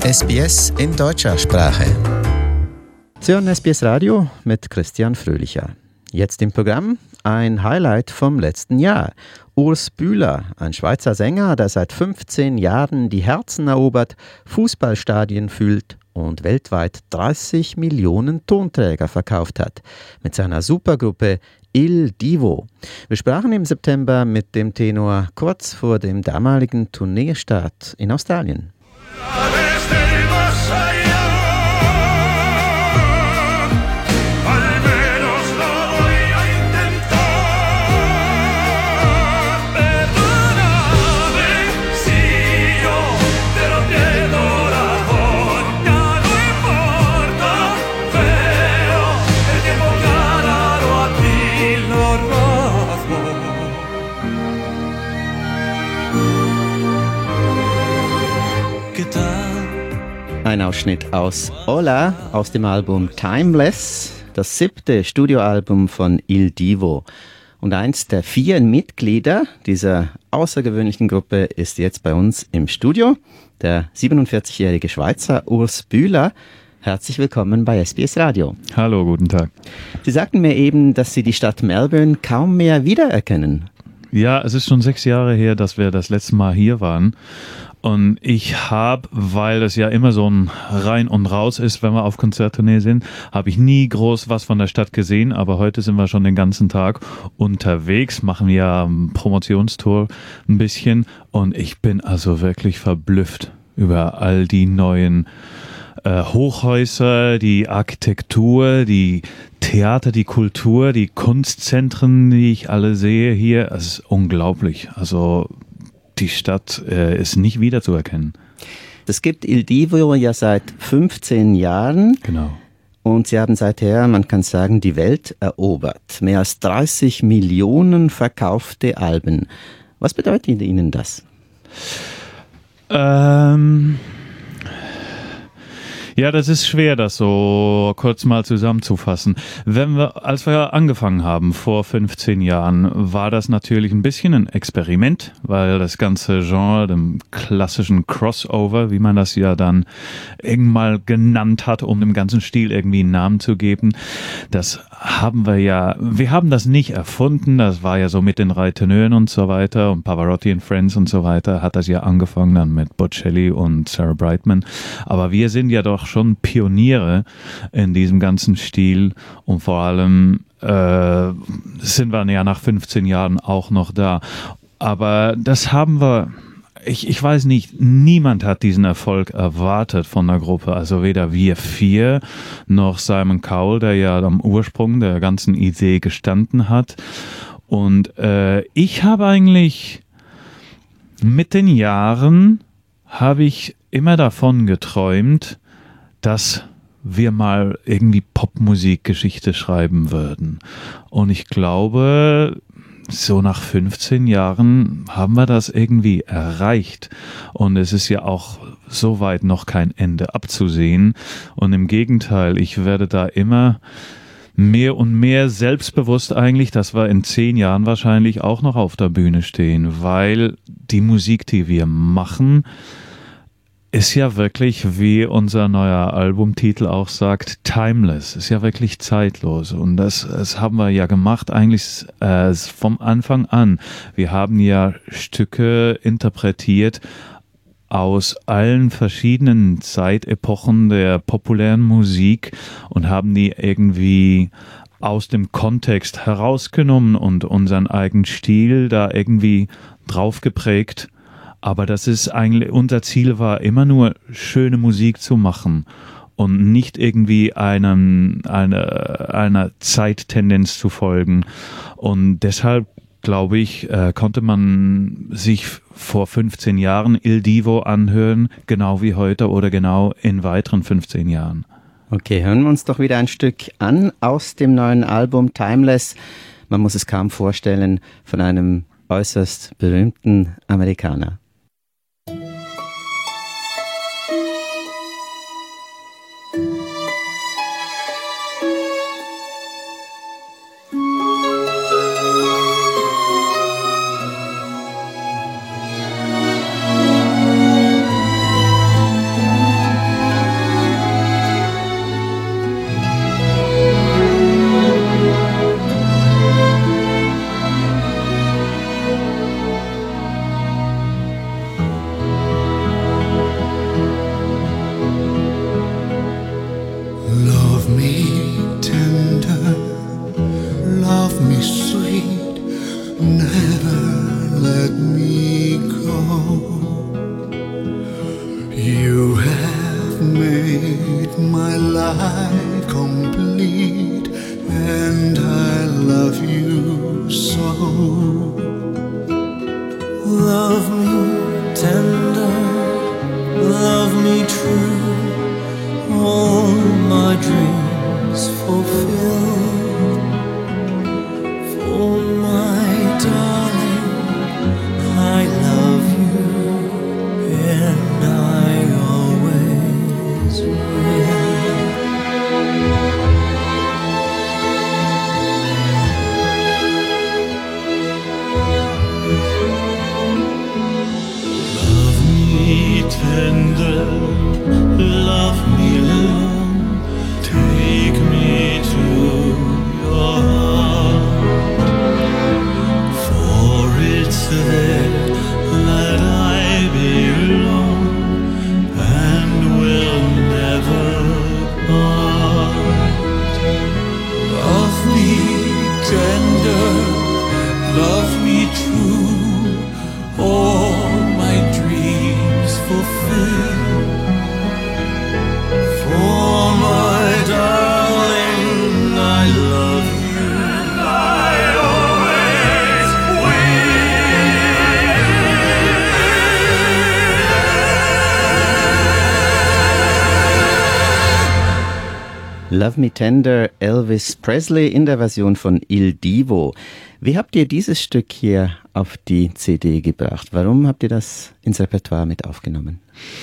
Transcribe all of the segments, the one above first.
SBS in deutscher Sprache. Sie hören SBS Radio mit Christian Fröhlicher. Jetzt im Programm ein Highlight vom letzten Jahr. Urs Bühler, ein Schweizer Sänger, der seit 15 Jahren die Herzen erobert, Fußballstadien füllt und weltweit 30 Millionen Tonträger verkauft hat. Mit seiner Supergruppe Il Divo. Wir sprachen im September mit dem Tenor kurz vor dem damaligen Tourneestart in Australien. Ein Ausschnitt aus Hola aus dem Album Timeless, das 7. Studioalbum von Il Divo. Und eins der 4 Mitglieder dieser außergewöhnlichen Gruppe ist jetzt bei uns im Studio, der 47-jährige Schweizer Urs Bühler. Herzlich willkommen bei SBS Radio. Hallo, guten Tag. Sie sagten mir eben, dass Sie die Stadt Melbourne kaum mehr wiedererkennen. Ja, es ist schon 6 Jahre her, dass wir das letzte Mal hier waren. Und ich habe, weil es ja immer so ein Rein und Raus ist, wenn wir auf Konzerttournee sind, habe ich nie groß was von der Stadt gesehen. Aber heute sind wir schon den ganzen Tag unterwegs, machen ja Promotionstour ein bisschen. Und ich bin also wirklich verblüfft über all die neuen Hochhäuser, die Architektur, die Theater, die Kultur, die Kunstzentren, die ich alle sehe hier. Es ist unglaublich. Also die Stadt ist nicht wiederzuerkennen. Es gibt Il Divo ja seit 15 Jahren. Genau. Und Sie haben seither, man kann sagen, die Welt erobert. Mehr als 30 Millionen verkaufte Alben. Was bedeutet Ihnen das? Ja, das ist schwer, das so kurz mal zusammenzufassen. Als wir angefangen haben vor 15 Jahren, war das natürlich ein bisschen ein Experiment, weil das ganze Genre, dem klassischen Crossover, wie man das ja dann irgendwann mal genannt hat, um dem ganzen Stil irgendwie einen Namen zu geben, wir haben das nicht erfunden, das war ja so mit den drei Tenören und so weiter und Pavarotti and Friends und so weiter, hat das ja angefangen dann mit Bocelli und Sarah Brightman, aber wir sind ja doch schon Pioniere in diesem ganzen Stil und vor allem sind wir ja nach 15 Jahren auch noch da. Aber das haben wir, ich weiß nicht, niemand hat diesen Erfolg erwartet von der Gruppe, also weder wir 4 noch Simon Cowell, der ja am Ursprung der ganzen Idee gestanden hat. Und ich habe eigentlich mit den Jahren habe ich immer davon geträumt, dass wir mal irgendwie Popmusikgeschichte schreiben würden. Und ich glaube, so nach 15 Jahren haben wir das irgendwie erreicht. Und es ist ja auch soweit noch kein Ende abzusehen. Und im Gegenteil, ich werde da immer mehr und mehr selbstbewusst eigentlich, dass wir in 10 Jahren wahrscheinlich auch noch auf der Bühne stehen, weil die Musik, die wir machen, ist ja wirklich, wie unser neuer Albumtitel auch sagt, timeless, ist ja wirklich zeitlos. Und das haben wir ja gemacht eigentlich vom Anfang an. Wir haben ja Stücke interpretiert aus allen verschiedenen Zeitepochen der populären Musik und haben die irgendwie aus dem Kontext herausgenommen und unseren eigenen Stil da irgendwie drauf geprägt. Aber das ist eigentlich, unser Ziel war immer nur, schöne Musik zu machen und nicht irgendwie einer Zeittendenz zu folgen. Und deshalb, glaube ich, konnte man sich vor 15 Jahren Il Divo anhören, genau wie heute oder genau in weiteren 15 Jahren. Okay, hören wir uns doch wieder ein Stück an aus dem neuen Album Timeless. Man muss es kaum vorstellen, von einem äußerst berühmten Amerikaner. You have made my life complete, and I love you so. Love me tender, love me true, all my dreams fulfill. For my darling, I love you, and I always will. Love me tender, love me long, take me to your heart, for it's there that I belong and will never part. Love me tender, love me true, all my dreams fulfill. For my darling, I love you, and I always will. Love Me Tender, Elvis Presley in der Version von Il Divo. Wie habt ihr dieses Stück hier auf die CD gebracht? Warum habt ihr das ins Repertoire mit aufgenommen?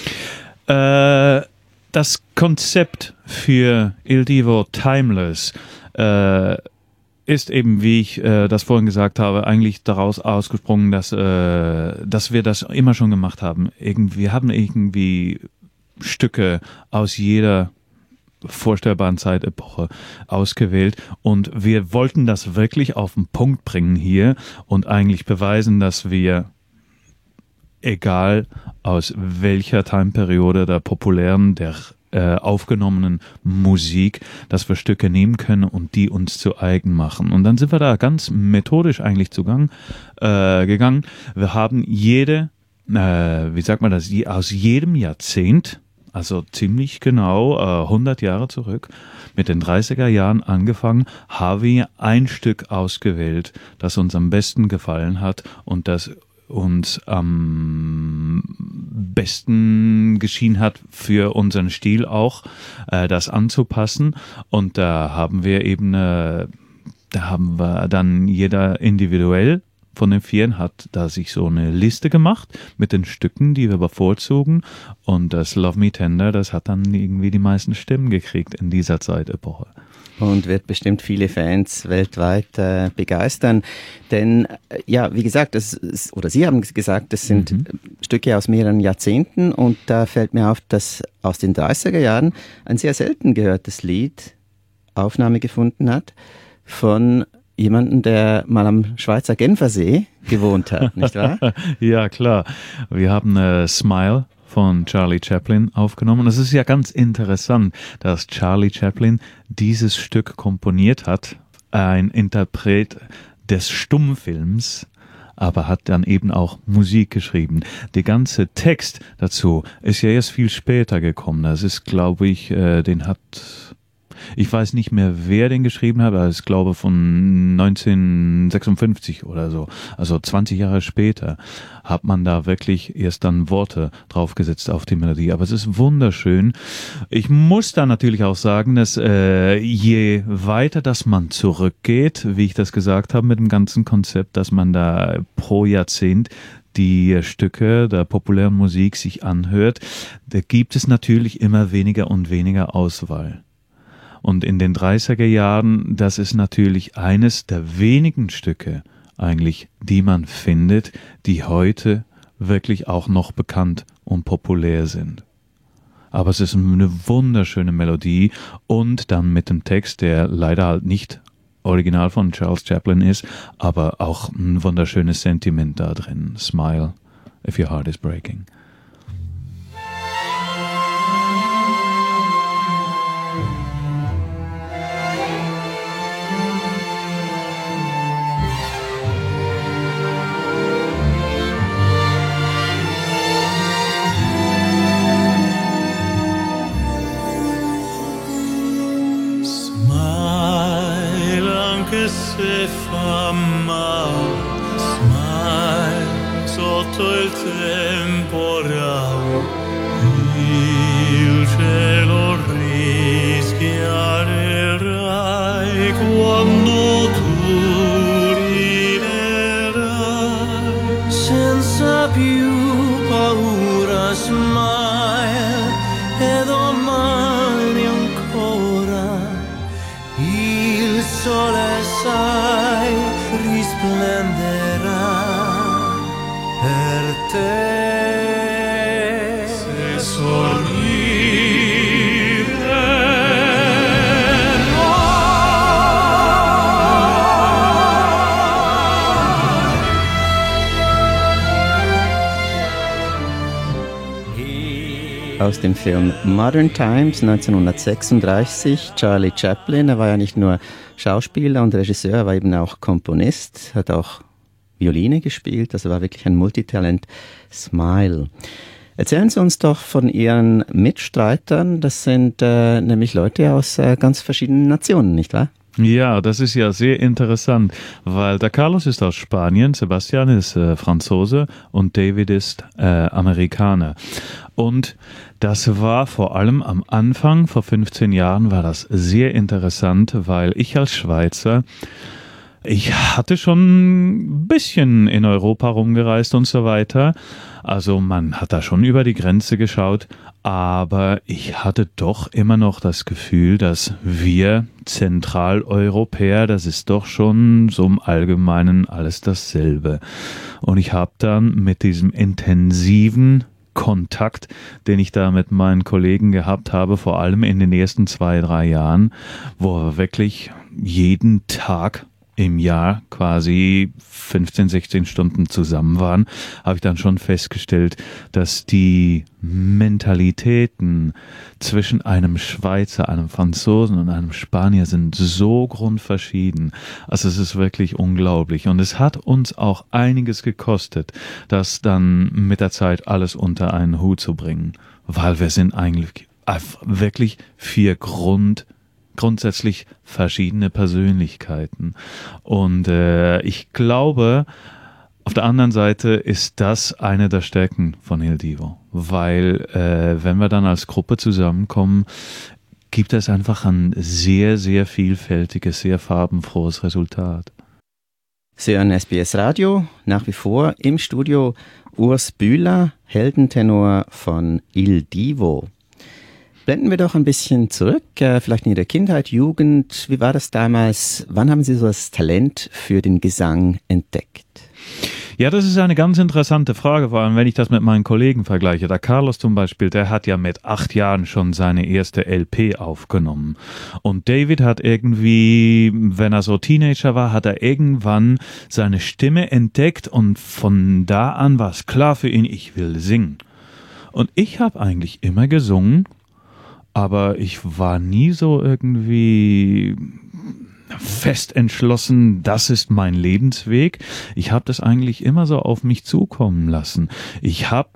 Das Konzept für Il Divo Timeless ist eben, wie ich das vorhin gesagt habe, eigentlich daraus ausgesprungen, dass wir das immer schon gemacht haben. Wir haben irgendwie Stücke aus jeder vorstellbaren Zeitepoche ausgewählt und wir wollten das wirklich auf den Punkt bringen hier und eigentlich beweisen, dass wir, egal aus welcher Timeperiode der populären, der aufgenommenen Musik, dass wir Stücke nehmen können und die uns zu eigen machen. Und dann sind wir da ganz methodisch eigentlich gegangen. Wir haben aus jedem Jahrzehnt, also ziemlich genau 100 Jahre zurück, mit den 30er Jahren angefangen, haben wir ein Stück ausgewählt, das uns am besten gefallen hat und das uns am besten geschienen hat für unseren Stil auch, das anzupassen. Und da haben wir dann jeder individuell von den Vieren hat da sich so eine Liste gemacht mit den Stücken, die wir bevorzugen. Und das Love Me Tender, das hat dann irgendwie die meisten Stimmen gekriegt in dieser Zeitepoche. Und wird bestimmt viele Fans weltweit begeistern. Denn, ja, wie gesagt, Sie haben gesagt, das sind Stücke aus mehreren Jahrzehnten. Und da fällt mir auf, dass aus den 30er Jahren ein sehr selten gehörtes Lied Aufnahme gefunden hat von jemanden, der mal am Schweizer Genfersee gewohnt hat, nicht wahr? Ja, klar. Wir haben Smile von Charlie Chaplin aufgenommen. Es ist ja ganz interessant, dass Charlie Chaplin dieses Stück komponiert hat, ein Interpret des Stummfilms, aber hat dann eben auch Musik geschrieben. Der ganze Text dazu ist ja erst viel später gekommen. Das ist, glaube ich, ich weiß nicht mehr, wer den geschrieben hat, aber ich glaube von 1956 oder so. Also 20 Jahre später hat man da wirklich erst dann Worte draufgesetzt auf die Melodie. Aber es ist wunderschön. Ich muss da natürlich auch sagen, dass je weiter das man zurückgeht, wie ich das gesagt habe mit dem ganzen Konzept, dass man da pro Jahrzehnt die Stücke der populären Musik sich anhört, da gibt es natürlich immer weniger und weniger Auswahl. Und in den 30er Jahren, das ist natürlich eines der wenigen Stücke eigentlich, die man findet, die heute wirklich auch noch bekannt und populär sind. Aber es ist eine wunderschöne Melodie und dann mit dem Text, der leider halt nicht original von Charles Chaplin ist, aber auch ein wunderschönes Sentiment da drin. Smile if your heart is breaking. se fa male, smile sotto il temporale, il cielo rischiarerai quando tu riderai, senza più paura, smile, e domani ancora il sole, sai, risplenderà per te. Se Aus dem Film Modern Times 1936, Charlie Chaplin. Er war ja nicht nur Schauspieler und Regisseur, er war eben auch Komponist, hat auch Violine gespielt, also war wirklich ein Multitalent. Smile. Erzählen Sie uns doch von Ihren Mitstreitern. Das sind nämlich Leute aus ganz verschiedenen Nationen, nicht wahr? Ja, das ist ja sehr interessant, weil der Carlos ist aus Spanien, Sebastian ist Franzose und David ist Amerikaner. Und das war vor allem am Anfang, vor 15 Jahren, war das sehr interessant, weil ich als Schweizer, ich hatte schon ein bisschen in Europa rumgereist und so weiter. Also man hat da schon über die Grenze geschaut, aber ich hatte doch immer noch das Gefühl, dass wir Zentraleuropäer, das ist doch schon so im Allgemeinen alles dasselbe. Und ich habe dann mit diesem intensiven Kontakt, den ich da mit meinen Kollegen gehabt habe, vor allem in den ersten 2-3 Jahren, wo wir wirklich jeden Tag im Jahr quasi 15, 16 Stunden zusammen waren, habe ich dann schon festgestellt, dass die Mentalitäten zwischen einem Schweizer, einem Franzosen und einem Spanier sind so grundverschieden. Also es ist wirklich unglaublich. Und es hat uns auch einiges gekostet, das dann mit der Zeit alles unter einen Hut zu bringen. Weil wir sind eigentlich wirklich 4 grundsätzlich verschiedene Persönlichkeiten. Und ich glaube, auf der anderen Seite ist das eine der Stärken von Il Divo, weil wenn wir dann als Gruppe zusammenkommen, gibt es einfach ein sehr, sehr vielfältiges, sehr farbenfrohes Resultat. Sie hören SBS Radio, nach wie vor im Studio Urs Bühler, Heldentenor von Il Divo. Blenden wir doch ein bisschen zurück, vielleicht in Ihre Kindheit, Jugend. Wie war das damals? Wann haben Sie so das Talent für den Gesang entdeckt? Ja, das ist eine ganz interessante Frage, vor allem wenn ich das mit meinen Kollegen vergleiche. Der Carlos zum Beispiel, der hat ja mit 8 Jahren schon seine erste LP aufgenommen. Und David hat irgendwie, wenn er so Teenager war, hat er irgendwann seine Stimme entdeckt und von da an war es klar für ihn, ich will singen. Und ich habe eigentlich immer gesungen, aber ich war nie so irgendwie fest entschlossen, das ist mein Lebensweg. Ich habe das eigentlich immer so auf mich zukommen lassen. Ich habe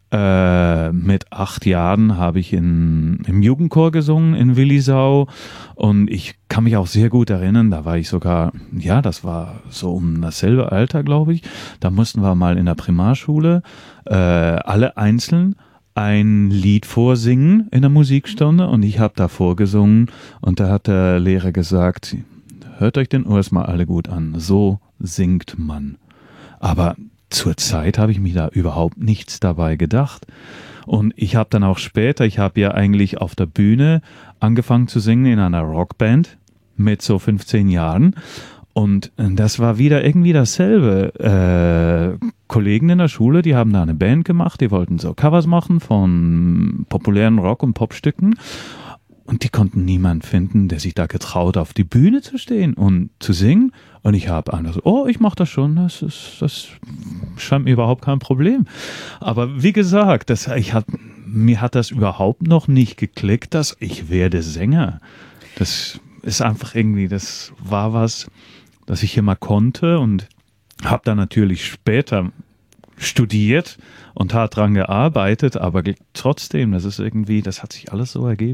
mit 8 Jahren habe ich im Jugendchor gesungen in Willisau und ich kann mich auch sehr gut erinnern, da war ich sogar, ja, das war so um dasselbe Alter, glaube ich, da mussten wir mal in der Primarschule alle einzeln ein Lied vorsingen in der Musikstunde und ich habe da vorgesungen und da hat der Lehrer gesagt, hört euch den Urs mal alle gut an, so singt man. Aber zur Zeit habe ich mir da überhaupt nichts dabei gedacht. Und ich habe dann auch später, ich habe ja eigentlich auf der Bühne angefangen zu singen in einer Rockband mit so 15 Jahren. Und das war wieder irgendwie dasselbe. Kollegen in der Schule, die haben da eine Band gemacht, die wollten so Covers machen von populären Rock- und Popstücken. Und die konnten niemanden finden, der sich da getraut, auf die Bühne zu stehen und zu singen. Und ich habe einfach so, ich mache das schon, das scheint mir überhaupt kein Problem. Aber wie gesagt, mir hat das überhaupt noch nicht geklickt, dass ich werde Sänger. Das ist einfach irgendwie, das war was, das ich immer konnte und habe dann natürlich später studiert und hart dran gearbeitet, aber trotzdem, das ist irgendwie, das hat sich alles so ergeben.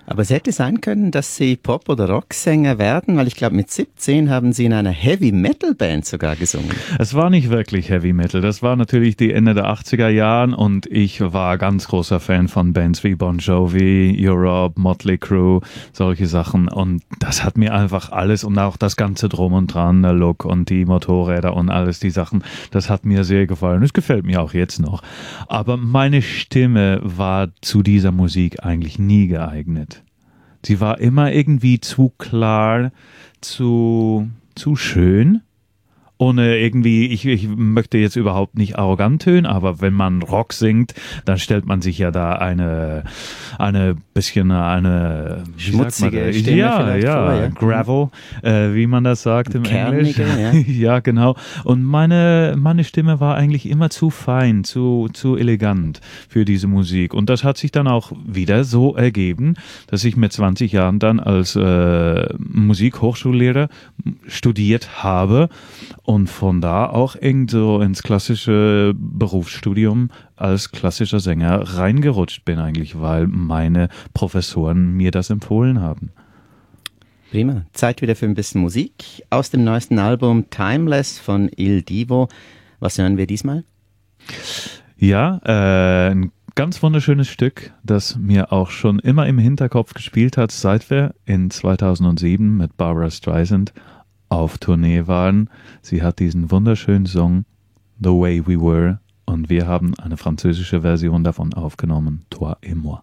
Aber es hätte sein können, dass Sie Pop- oder Rocksänger werden, weil ich glaube, mit 17 haben Sie in einer Heavy-Metal-Band sogar gesungen. Es war nicht wirklich Heavy Metal. Das war natürlich die Ende der 80er Jahren und ich war ganz großer Fan von Bands wie Bon Jovi, Europe, Motley Crue, solche Sachen. Und das hat mir einfach alles und auch das ganze Drum und Dran, der Look und die Motorräder und alles die Sachen, das hat mir sehr gefallen. Es gefällt mir auch jetzt noch. Aber meine Stimme war zu dieser Musik eigentlich nie geeignet. Sie war immer irgendwie zu klar, zu schön. Ohne irgendwie, ich möchte jetzt überhaupt nicht arrogant tönen, aber wenn man Rock singt, dann stellt man sich ja da eine schmutzige Stimme ja, vielleicht vor, ja. Gravel, wie man das sagt im Kernige, Englisch. ja. Ja, genau. Und meine Stimme war eigentlich immer zu fein, zu elegant für diese Musik. Und das hat sich dann auch wieder so ergeben, dass ich mit 20 Jahren dann als Musikhochschullehrer studiert habe und von da auch so ins klassische Berufsstudium als klassischer Sänger reingerutscht bin eigentlich, weil meine Professoren mir das empfohlen haben. Prima. Zeit wieder für ein bisschen Musik. Aus dem neuesten Album Timeless von Il Divo. Was hören wir diesmal? Ja, ein ganz wunderschönes Stück, das mir auch schon immer im Hinterkopf gespielt hat, seit wir in 2007 mit Barbra Streisand auf Tournee waren. Sie hat diesen wunderschönen Song The Way We Were und wir haben eine französische Version davon aufgenommen, Toi et moi.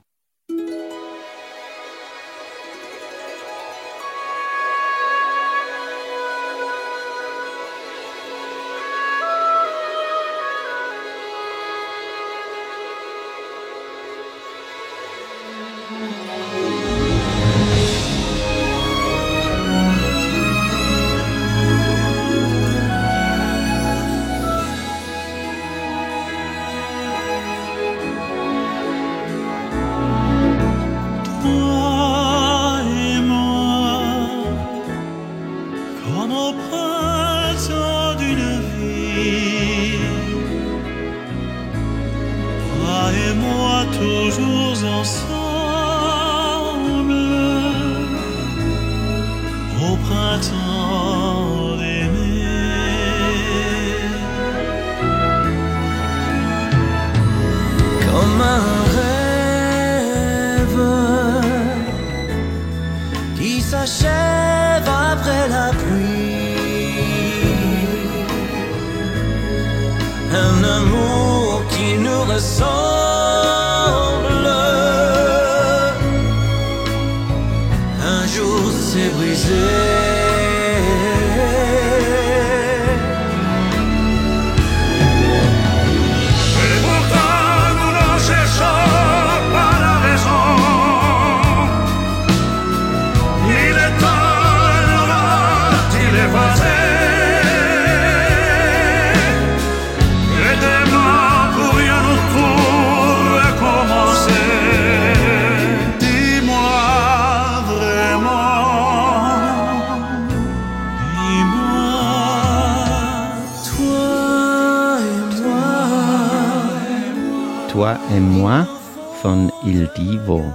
Toi et moi von Il Divo.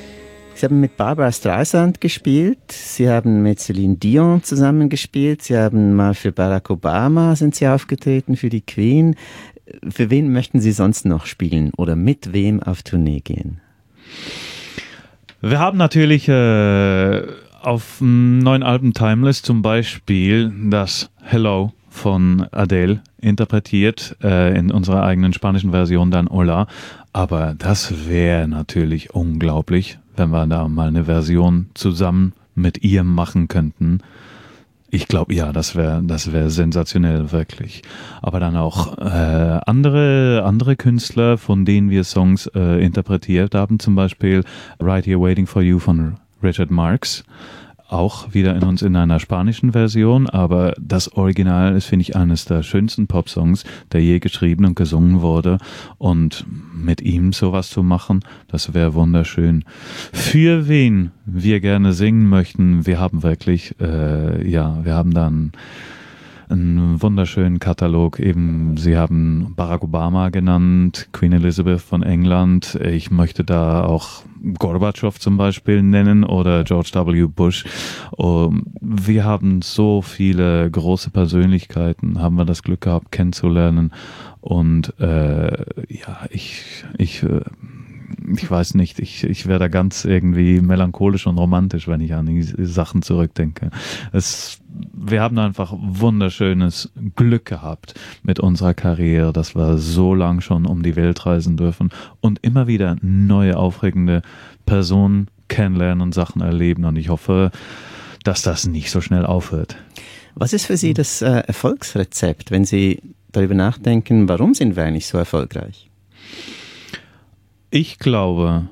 Sie haben mit Barbra Streisand gespielt, Sie haben mit Celine Dion zusammengespielt, Sie haben mal für Barack Obama sind Sie aufgetreten, für die Queen. Für wen möchten Sie sonst noch spielen oder mit wem auf Tournee gehen? Wir haben natürlich auf dem neuen Album Timeless zum Beispiel das Hello von Adele interpretiert, in unserer eigenen spanischen Version dann Hola. Aber das wäre natürlich unglaublich, wenn wir da mal eine Version zusammen mit ihr machen könnten. Ich glaube, ja, das wäre sensationell, wirklich. Aber dann auch andere Künstler, von denen wir Songs interpretiert haben, zum Beispiel Right Here Waiting for You von Richard Marx. Auch wieder in einer spanischen Version, aber das Original ist, finde ich, eines der schönsten Popsongs, der je geschrieben und gesungen wurde. Und mit ihm sowas zu machen, das wäre wunderschön. Für wen wir gerne singen möchten, wir haben wirklich, wir haben dann einen wunderschönen Katalog. Eben, Sie haben Barack Obama genannt, Queen Elizabeth von England. Ich möchte da auch Gorbatschow zum Beispiel nennen oder George W. Bush. Wir haben so viele große Persönlichkeiten, haben wir das Glück gehabt kennenzulernen. Und ich weiß nicht, ich werde ganz irgendwie melancholisch und romantisch, wenn ich an die Sachen zurückdenke. Wir haben einfach wunderschönes Glück gehabt mit unserer Karriere, dass wir so lang schon um die Welt reisen dürfen und immer wieder neue, aufregende Personen kennenlernen und Sachen erleben. Und ich hoffe, dass das nicht so schnell aufhört. Was ist für Sie das Erfolgsrezept, wenn Sie darüber nachdenken, warum sind wir eigentlich so erfolgreich? Ich glaube,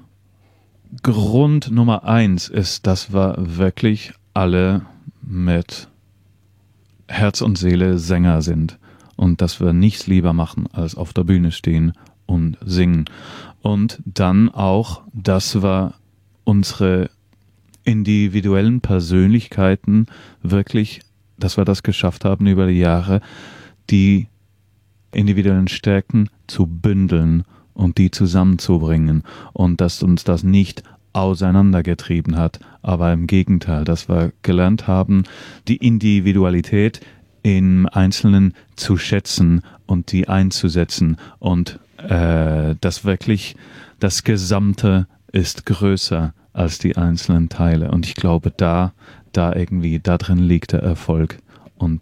Grund Nummer 1 ist, dass wir wirklich alle mit Herz und Seele Sänger sind und dass wir nichts lieber machen, als auf der Bühne stehen und singen. Und dann auch, dass wir unsere individuellen Persönlichkeiten wirklich, dass wir das geschafft haben über die Jahre, die individuellen Stärken zu bündeln und die zusammenzubringen und dass uns das nicht auseinandergetrieben hat, aber im Gegenteil, dass wir gelernt haben, die Individualität im Einzelnen zu schätzen und die einzusetzen und dass wirklich das Gesamte ist größer als die einzelnen Teile und ich glaube, da irgendwie, da drin liegt der Erfolg und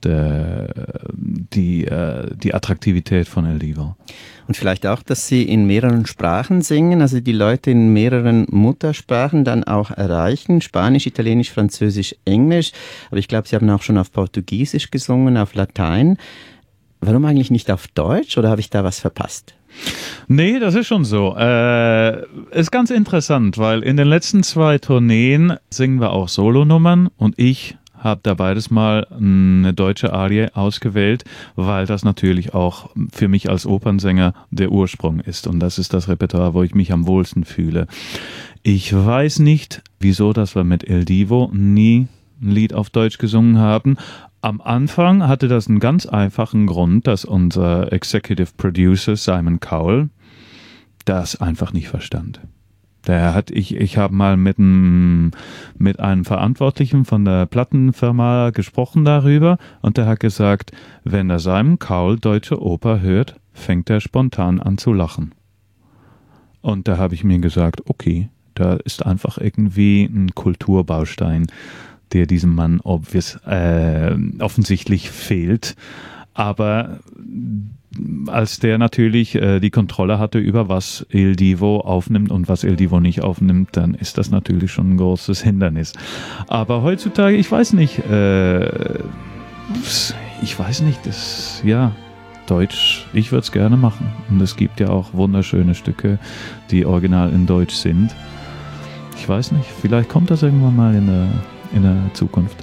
die Attraktivität von El Divo. Und vielleicht auch, dass Sie in mehreren Sprachen singen, also die Leute in mehreren Muttersprachen dann auch erreichen, Spanisch, Italienisch, Französisch, Englisch, aber ich glaube, Sie haben auch schon auf Portugiesisch gesungen, auf Latein. Warum eigentlich nicht auf Deutsch oder habe ich da was verpasst? Nee, das ist schon so. Ist ganz interessant, weil in den letzten 2 Tourneen singen wir auch Solonummern und ich habe da beides mal eine deutsche Arie ausgewählt, weil das natürlich auch für mich als Opernsänger der Ursprung ist. Und das ist das Repertoire, wo ich mich am wohlsten fühle. Ich weiß nicht, wieso, dass wir mit El Divo nie ein Lied auf Deutsch gesungen haben. Am Anfang hatte das einen ganz einfachen Grund, dass unser Executive Producer Simon Cowell das einfach nicht verstand. Ich habe mal mit einem Verantwortlichen von der Plattenfirma gesprochen darüber und der hat gesagt, wenn der Simon Cowell deutsche Oper hört, fängt er spontan an zu lachen. Und da habe ich mir gesagt, okay, da ist einfach irgendwie ein Kulturbaustein, der diesem Mann offensichtlich fehlt. Aber als der natürlich die Kontrolle hatte über was El Divo aufnimmt und was El Divo nicht aufnimmt, dann ist das natürlich schon ein großes Hindernis. Aber heutzutage, ich weiß nicht, Deutsch, ich würde es gerne machen. Und es gibt ja auch wunderschöne Stücke, die original in Deutsch sind. Ich weiß nicht, vielleicht kommt das irgendwann mal in der Zukunft.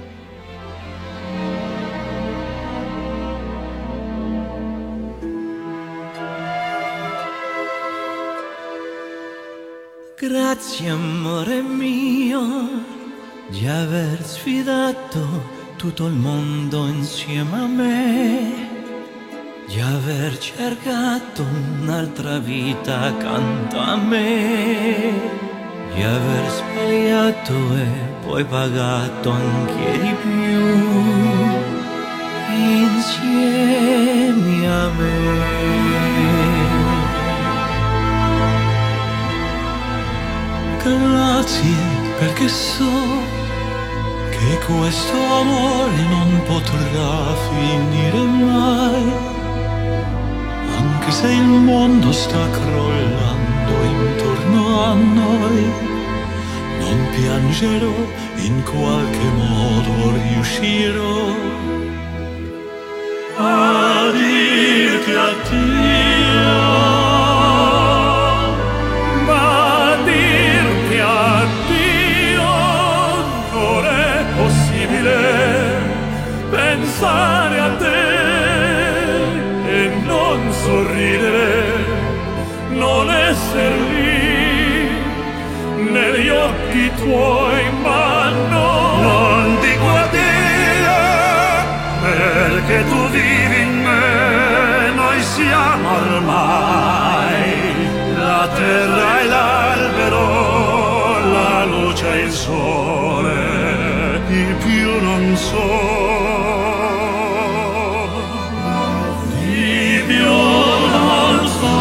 Grazie amore mio di aver sfidato tutto il mondo insieme a me, di aver cercato un'altra vita accanto a me, di aver sbagliato e poi pagato anche di più insieme a me. Grazie perché so che questo amore non potrà finire mai, anche se il mondo sta crollando intorno a noi, non piangerò, in qualche modo riuscirò a dirti addio. Pensare a te e non sorridere, non essere lì negli occhi tuoi, ma no, non dico addio perché tu ormai la terra e l'albero, la luce e il sole, di più non so. Di più non so.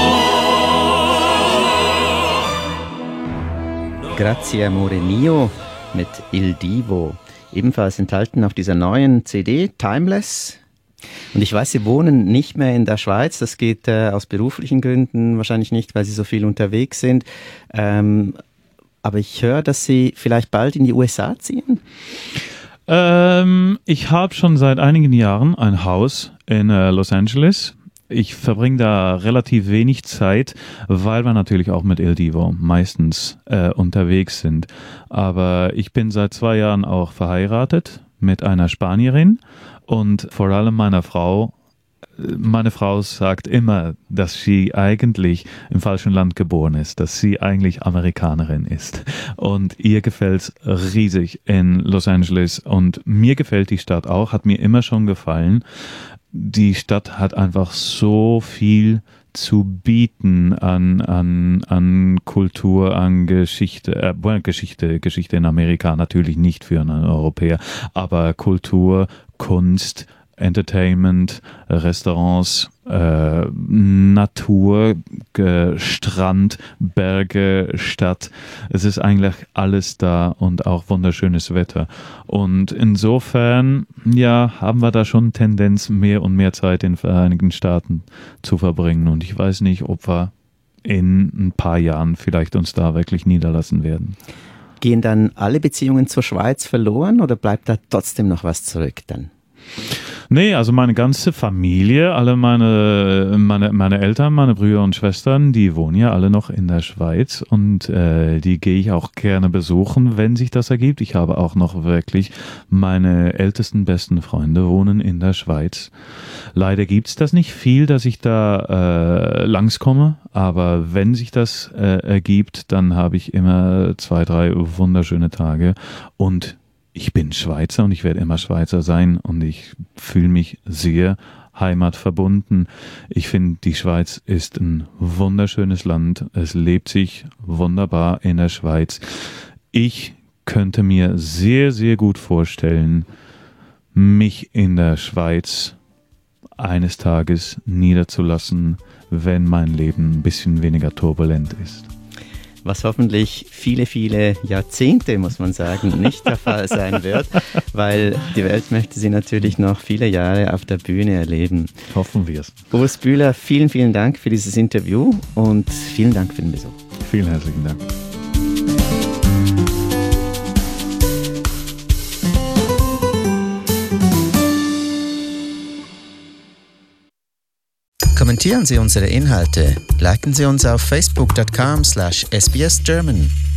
Grazie Amore Mio mit Il Divo, ebenfalls enthalten auf dieser neuen CD, Timeless. Und ich weiß, Sie wohnen nicht mehr in der Schweiz, das geht aus beruflichen Gründen wahrscheinlich nicht, weil Sie so viel unterwegs sind. Aber ich höre, dass Sie vielleicht bald in die USA ziehen. Ich habe schon seit einigen Jahren ein Haus in Los Angeles. Ich verbringe da relativ wenig Zeit, weil wir natürlich auch mit Il Divo meistens unterwegs sind. Aber ich bin seit 2 Jahren auch verheiratet mit einer Spanierin und vor allem meine Frau sagt immer, dass sie eigentlich im falschen Land geboren ist, dass sie eigentlich Amerikanerin ist. Und ihr gefällt es riesig in Los Angeles und mir gefällt die Stadt auch, hat mir immer schon gefallen. Die Stadt hat einfach so viel zu bieten an Kultur, an Geschichte, Geschichte in Amerika natürlich nicht für einen Europäer, aber Kultur, Kunst, Entertainment, Restaurants, Natur, Strand, Berge, Stadt. Es ist eigentlich alles da und auch wunderschönes Wetter. Und insofern, ja, haben wir da schon Tendenz, mehr und mehr Zeit in den Vereinigten Staaten zu verbringen. Und ich weiß nicht, ob wir in ein paar Jahren vielleicht uns da wirklich niederlassen werden. Gehen dann alle Beziehungen zur Schweiz verloren oder bleibt da trotzdem noch was zurück dann? Nee, also meine ganze Familie, alle meine Eltern, meine Brüder und Schwestern, die wohnen ja alle noch in der Schweiz und die gehe ich auch gerne besuchen, wenn sich das ergibt. Ich habe auch noch wirklich meine ältesten, besten Freunde wohnen in der Schweiz. Leider gibt's das nicht viel, dass ich da langskomme, aber wenn sich das ergibt, dann habe ich immer 2, 3 wunderschöne Tage und ich bin Schweizer und ich werde immer Schweizer sein und ich fühle mich sehr heimatverbunden. Ich finde, die Schweiz ist ein wunderschönes Land. Es lebt sich wunderbar in der Schweiz. Ich könnte mir sehr, sehr gut vorstellen, mich in der Schweiz eines Tages niederzulassen, wenn mein Leben ein bisschen weniger turbulent ist. Was hoffentlich viele, viele Jahrzehnte, muss man sagen, nicht der Fall sein wird, weil die Welt möchte Sie natürlich noch viele Jahre auf der Bühne erleben. Hoffen wir es. Urs Bühler, vielen, vielen Dank für dieses Interview und vielen Dank für den Besuch. Vielen herzlichen Dank. Kommentieren Sie unsere Inhalte, liken Sie uns auf facebook.com/sbsgerman.